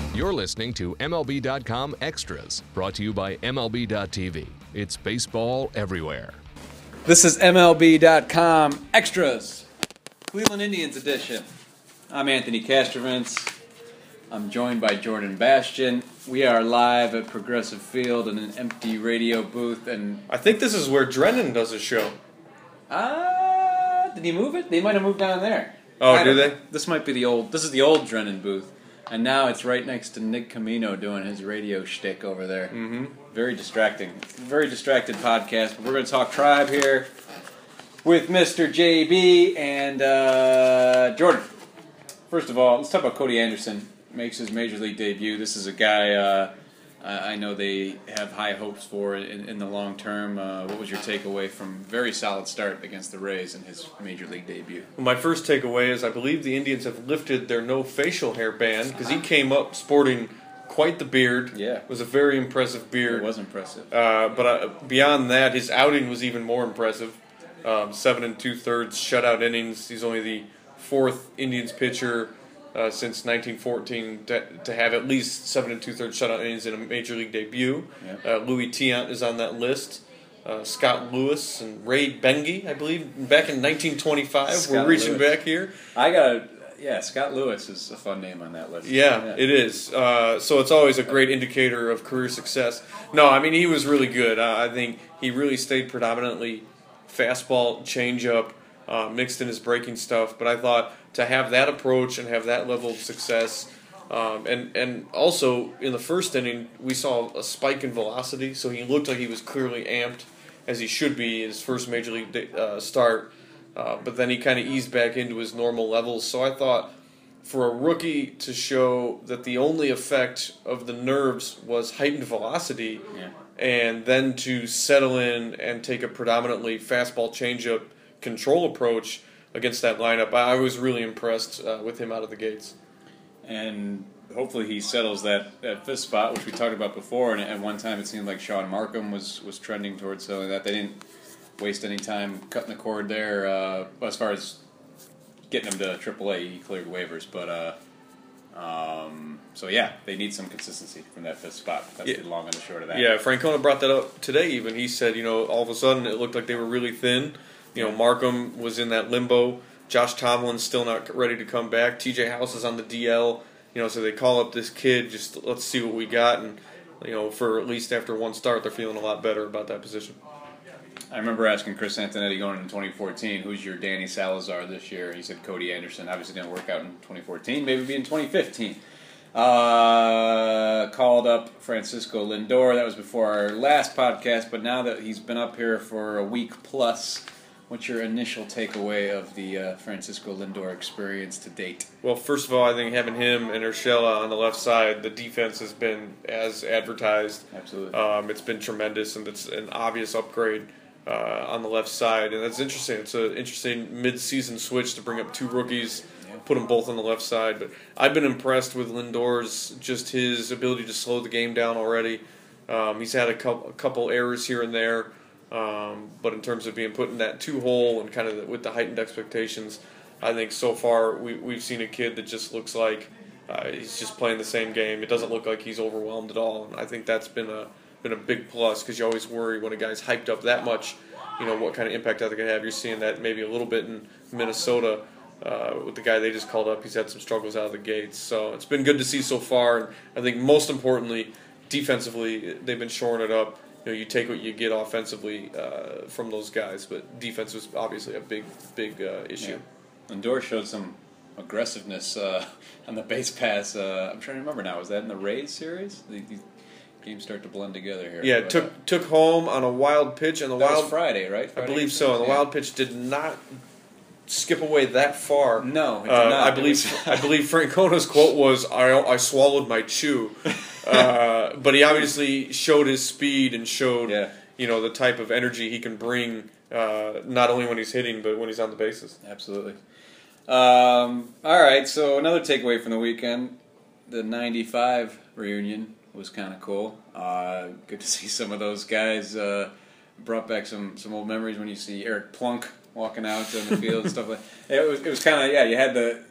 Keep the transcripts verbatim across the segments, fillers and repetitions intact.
You're listening to M L B dot com Extras, brought to you by M L B dot T V. It's baseball everywhere. This is M L B dot com Extras, Cleveland Indians edition. I'm Anthony Castrovance. I'm joined by Jordan Bastian. We are live at Progressive Field in an empty radio booth, and I think this is where Drennan does his show. Ah, uh, did he move it? They might have moved down there. Oh, do they? This might be the old. This is the old Drennan booth, and now it's right next to Nick Camino doing his radio shtick over there. Mm-hmm. Very distracting. Very distracted podcast. But we're going to talk Tribe here with Mister J B and uh, Jordan. First of all, let's talk about Cody Anderson. Makes his major league debut. This is a guy uh, I know they have high hopes for in, in the long term. Uh, what was your takeaway from very solid start against the Rays in his major league debut? Well, my first takeaway is I believe the Indians have lifted their no facial hair ban because he came up sporting quite the beard. Yeah. It was a very impressive beard. It was impressive. Uh, but uh, beyond that, his outing was even more impressive. Um, seven and two-thirds shutout innings. He's only the fourth Indians pitcher Uh, since nineteen fourteen to, to have at least seven and two-thirds shutout innings in a major league debut. Yep. Uh, Louis Tiant is on that list. Uh, Scott Lewis and Ray Benge, I believe, back in nineteen twenty-five. Scott We're reaching Lewis. back here. I got yeah. Scott Lewis is a fun name on that list. Yeah, yeah. it is. Uh, so it's always a great indicator of career success. No, I mean, he was really good. Uh, I think he really stayed predominantly fastball, changeup, uh, mixed in his breaking stuff. But I thought to have that approach and have that level of success, um, and and also in the first inning we saw a spike in velocity, so he looked like he was clearly amped, as he should be in his first major league de- uh, start. Uh, but then he kind of eased back into his normal levels. So I thought for a rookie to show that the only effect of the nerves was heightened velocity, Yeah. and then to settle in and take a predominantly fastball changeup control approach against that lineup, I was really impressed uh, with him out of the gates. And hopefully he settles that, that fifth spot, which we talked about before. And at one time it seemed like Sean Markham was, was trending towards some of that. They didn't waste any time cutting the cord there. Uh, as far as getting him to triple A, he cleared waivers. But uh, um, so yeah, they need some consistency from that fifth spot. That's Yeah. the long and the short of that. Yeah, Francona brought that up today even. He said, you know, all of a sudden it looked like they were really thin. You know, Markham was in that limbo. Josh Tomlin's still not ready to come back. T J House is on the D L. You know, so they call up this kid, just let's see what we got. And, you know, for at least after one start, they're feeling a lot better about that position. I remember asking Chris Antonetti going into twenty fourteen, who's your Danny Salazar this year? He said Cody Anderson. Obviously didn't work out in twenty fourteen, maybe be in twenty fifteen. Uh, called up Francisco Lindor. That was before our last podcast, but now that he's been up here for a week plus, what's your initial takeaway of the uh, Francisco Lindor experience to date? Well, first of all, I think having him and Urshela on the left side, the defense has been as advertised. Absolutely. Um, it's been tremendous, and it's an obvious upgrade uh, on the left side. And that's interesting. It's an interesting mid-season switch to bring up two rookies, Yeah. put them both on the left side. But I've been impressed with Lindor's, just his ability to slow the game down already. Um, he's had a couple, a couple errors here and there. Um, but in terms of being put in that two hole and kind of the, with the heightened expectations, I think so far we, we've seen a kid that just looks like uh, he's just playing the same game. It doesn't look like he's overwhelmed at all, and I think that's been a been a big plus because you always worry when a guy's hyped up that much, you know, what kind of impact that they can have. You're seeing that maybe a little bit in Minnesota uh, with the guy they just called up. He's had some struggles out of the gates, so it's been good to see so far. And I think most importantly, defensively, they've been shoring it up. You know, you take what you get offensively uh, from those guys, but defense was obviously a big, big uh, issue. Yeah. Lindor showed some aggressiveness uh, on the base pass. Uh, I'm trying to remember now. Was that in the Rays series? The, the games start to blend together here. Yeah, but, took uh, took home on a wild pitch, and the that wild was Friday, right? I Friday believe so. And the yeah. wild pitch did not skip away that far. No, it did uh, not. I believe I believe Francona's quote was, "I I swallowed my chew," uh, but he obviously showed his speed and showed Yeah. you know the type of energy he can bring, uh, not only when he's hitting but when he's on the bases. Absolutely. Um, all right, so another takeaway from the weekend, the ninety-five reunion was kind of cool. Uh, good to see some of those guys. Uh, brought back some, some old memories when you see Eric Plunk walking out on the field and stuff like that. It was it was kind of yeah. You had the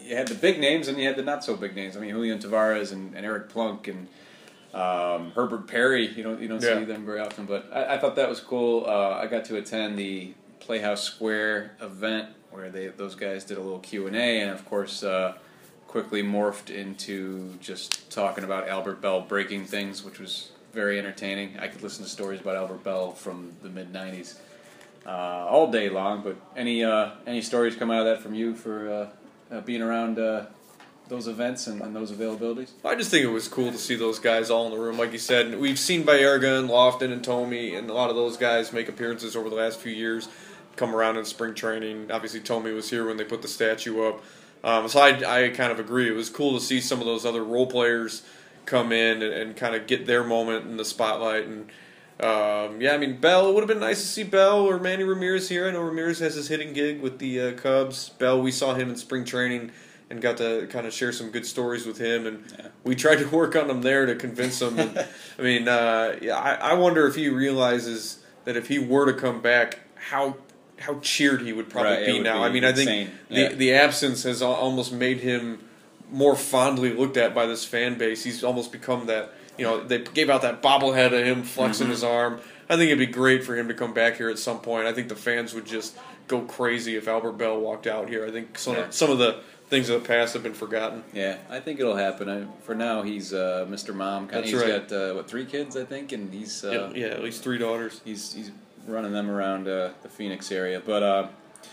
you had the big names and you had the not so big names. I mean, Julian Tavares and, and Eric Plunk and um, Herbert Perry. You don't you don't Yeah. see them very often, but I, I thought that was cool. Uh, I got to attend the Playhouse Square event where they those guys did a little Q and A, and of course. Uh, quickly morphed into just talking about Albert Bell breaking things, which was very entertaining. I could listen to stories about Albert Bell from the mid nineties uh, all day long. But any uh, any stories come out of that from you for uh, uh, being around uh, those events and, and those availabilities? I just think it was cool to see those guys all in the room. Like you said, we've seen Baerga and Lofton and Tomey and a lot of those guys make appearances over the last few years, come around in spring training. Obviously, Tomey was here when they put the statue up. Um, so I, I kind of agree. It was cool to see some of those other role players come in and, and kind of get their moment in the spotlight. And um, yeah, I mean, Bell, it would have been nice to see Bell or Manny Ramirez here. I know Ramirez has his hitting gig with the uh, Cubs. Bell, we saw him in spring training and got to kind of share some good stories with him. And Yeah. we tried to work on him there to convince him. And, I mean, uh, yeah, I, I wonder if he realizes that if he were to come back, how how cheered he would probably Right, it be would now. be I mean, insane. I think Yeah. the the absence has al- almost made him more fondly looked at by this fan base. He's almost become that, you know, they gave out that bobblehead of him flexing Mm-hmm. his arm. I think it'd be great for him to come back here at some point. I think the fans would just go crazy if Albert Bell walked out here. I think some, Yeah. some of the things of the past have been forgotten. Yeah, I think it'll happen. I, for now, he's uh, Mister Mom. Kinda, That's he's right. got uh, what three kids, I think, and he's uh, yeah, yeah, at least three daughters. he's he's running them around uh, the Phoenix area. But uh,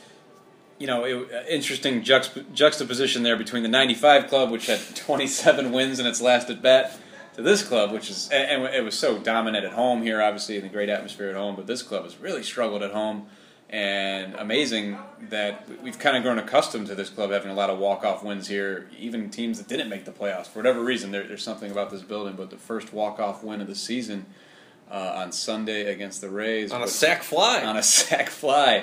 you know, it, uh, interesting juxtap- juxtaposition there between the ninety-five club, which had twenty-seven wins in its last at bat, to this club, which is and, and it was so dominant at home here, obviously, in the great atmosphere at home. But this club has really struggled at home, and amazing that we've kind of grown accustomed to this club having a lot of walk-off wins here. Even teams that didn't make the playoffs for whatever reason, there, there's something about this building. But the first walk-off win of the season uh, on Sunday against the Rays On a was- sac fly. on a sac fly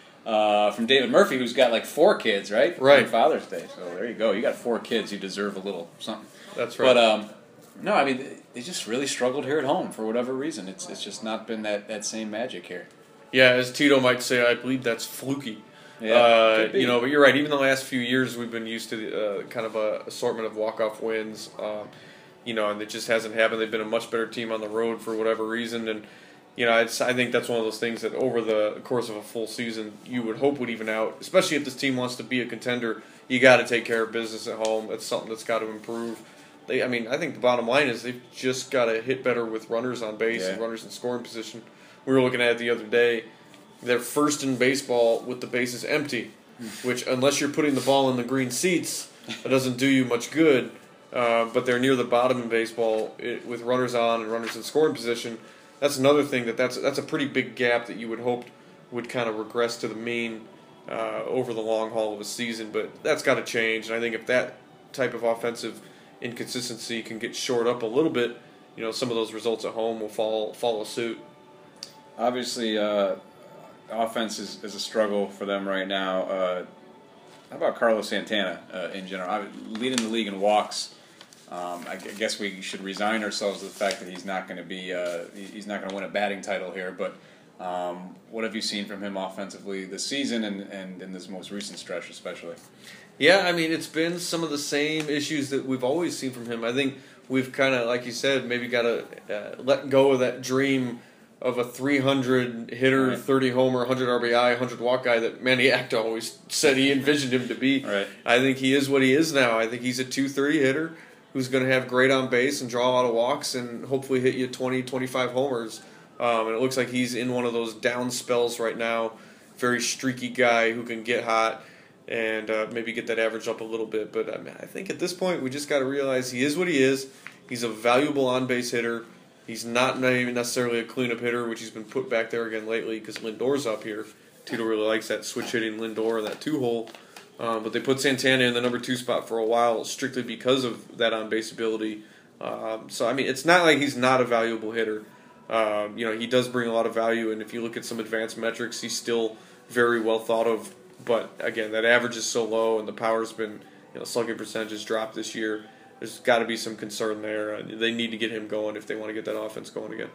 uh, from David Murphy, who's got like four kids, right? Right. On Father's Day. So there you go. You got four kids. You deserve a little something. That's right. But um, no, I mean they- they just really struggled here at home for whatever reason. It's it's just not been that, that same magic here. Yeah, as Tito might say, I believe that's fluky. Yeah, uh, could be. you know, but you're right. Even the last few years, we've been used to the, uh, kind of a assortment of walk-off wins. Um, you know, and it just hasn't happened. They've been a much better team on the road for whatever reason, and you know, it's, I think that's one of those things that over the course of a full season, you would hope would even out. Especially if this team wants to be a contender, you got to take care of business at home. That's something that's got to improve. They, I mean, I think the bottom line is they've just got to hit better with runners on base Yeah. and runners in scoring position. We were looking at it the other day. They're first in baseball with the bases empty, which unless you're putting the ball in the green seats, it doesn't do you much good. Uh, but they're near the bottom in baseball it, with runners on and runners in scoring position. That's another thing that that's that's a pretty big gap that you would hope would kind of regress to the mean uh, over the long haul of a season. But that's got to change, and I think if that type of offensive inconsistency can get shored up a little bit, you know, some of those results at home will follow follow suit. Obviously, uh, offense is, is a struggle for them right now. Uh, how about Carlos Santana uh, in general? I, leading the league in walks. Um, I gu- guess we should resign ourselves to the fact that he's not going to be uh, he- he's not going to win a batting title here. But um, what have you seen from him offensively this season and, and in this most recent stretch, especially? Yeah, I mean, it's been some of the same issues that we've always seen from him. I think we've kind of, like you said, maybe got to uh, let go of that dream of a three hundred hitter, Right. thirty homer, one hundred R B I, one hundred walk guy that Manny Acta always said he envisioned him to be. Right. I think he is what he is now. I think he's a two thirty hitter who's going to have great on base and draw a lot of walks and hopefully hit you twenty, twenty-five homers. Um, and it looks like he's in one of those down spells right now. Very streaky guy who can get hot and uh, maybe get that average up a little bit. But I, mean, I think at this point we just got to realize he is what he is. He's a valuable on-base hitter. He's not even necessarily a cleanup hitter, which he's been put back there again lately because Lindor's up here. Tito really likes that switch hitting Lindor and that two-hole. Um, but they put Santana in the number two spot for a while strictly because of that on-base ability. Um, so, I mean, it's not like he's not a valuable hitter. Um, you know, he does bring a lot of value, and if you look at some advanced metrics, he's still very well thought of. But, again, that average is so low, and the power's been, you know, slugging percentage has dropped this year. There's got to be some concern there. Uh, they need to get him going if they want to get that offense going again.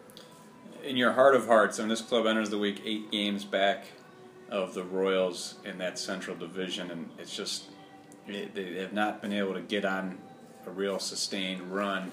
In your heart of hearts, and this club enters the week eight games back of the Royals in that Central Division, and it's just They, they have not been able to get on a real sustained run.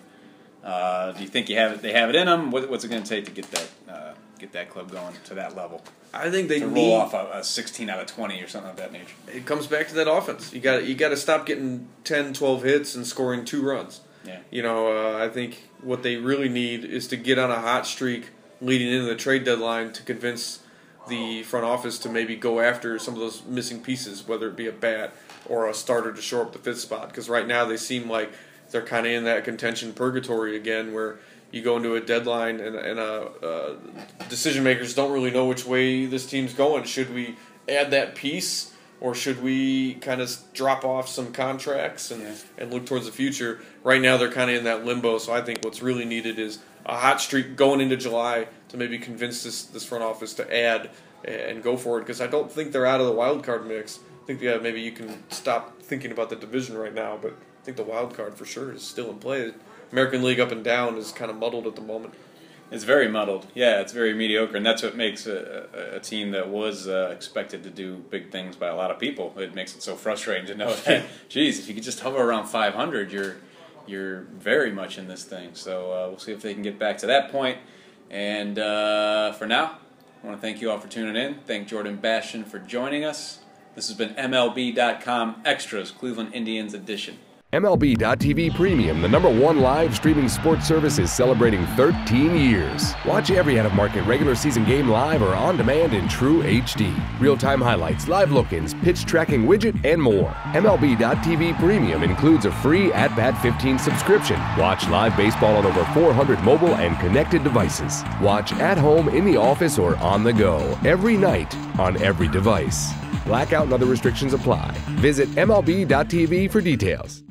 Uh, do you think you have it? They have it in them. What, what's it going to take to get that uh, get that club going to that level? I think they to need, roll off a, a sixteen out of twenty or something of that nature. It comes back to that offense. You got you got to stop getting ten, twelve hits and scoring two runs. Yeah. You know, uh, I think what they really need is to get on a hot streak leading into the trade deadline to convince the front office to maybe go after some of those missing pieces, whether it be a bat or a starter to shore up the fifth spot. Because right now they seem like they're kind of in that contention purgatory again, where you go into a deadline and, and uh, uh, decision makers don't really know which way this team's going. Should we add that piece, or should we kind of drop off some contracts and, yeah. and look towards the future? Right now they're kind of in that limbo, so I think what's really needed is a hot streak going into July to maybe convince this, this front office to add and go for it, because I don't think they're out of the wild card mix. I think yeah, maybe you can stop thinking about the division right now, but I think the wild card for sure is still in play. American League up and down is kind of muddled at the moment. It's very muddled. Yeah, it's very mediocre, and that's what makes a, a, a team that was uh, expected to do big things by a lot of people. It makes it so frustrating to know that, geez, if you could just hover around five hundred, you're you're very much in this thing. So uh, we'll see if they can get back to that point. And uh, for now, I want to thank you all for tuning in. Thank Jordan Bastian for joining us. This has been M L B dot com Extras, Cleveland Indians edition. M L B dot T V Premium, the number one live streaming sports service, is celebrating thirteen years. Watch every out-of-market regular season game live or on demand in true H D. Real-time highlights, live look-ins, pitch tracking widget, and more. M L B dot T V Premium includes a free At Bat fifteen subscription. Watch live baseball on over four hundred mobile and connected devices. Watch at home, in the office, or on the go, every night, on every device. Blackout and other restrictions apply. Visit M L B dot T V for details.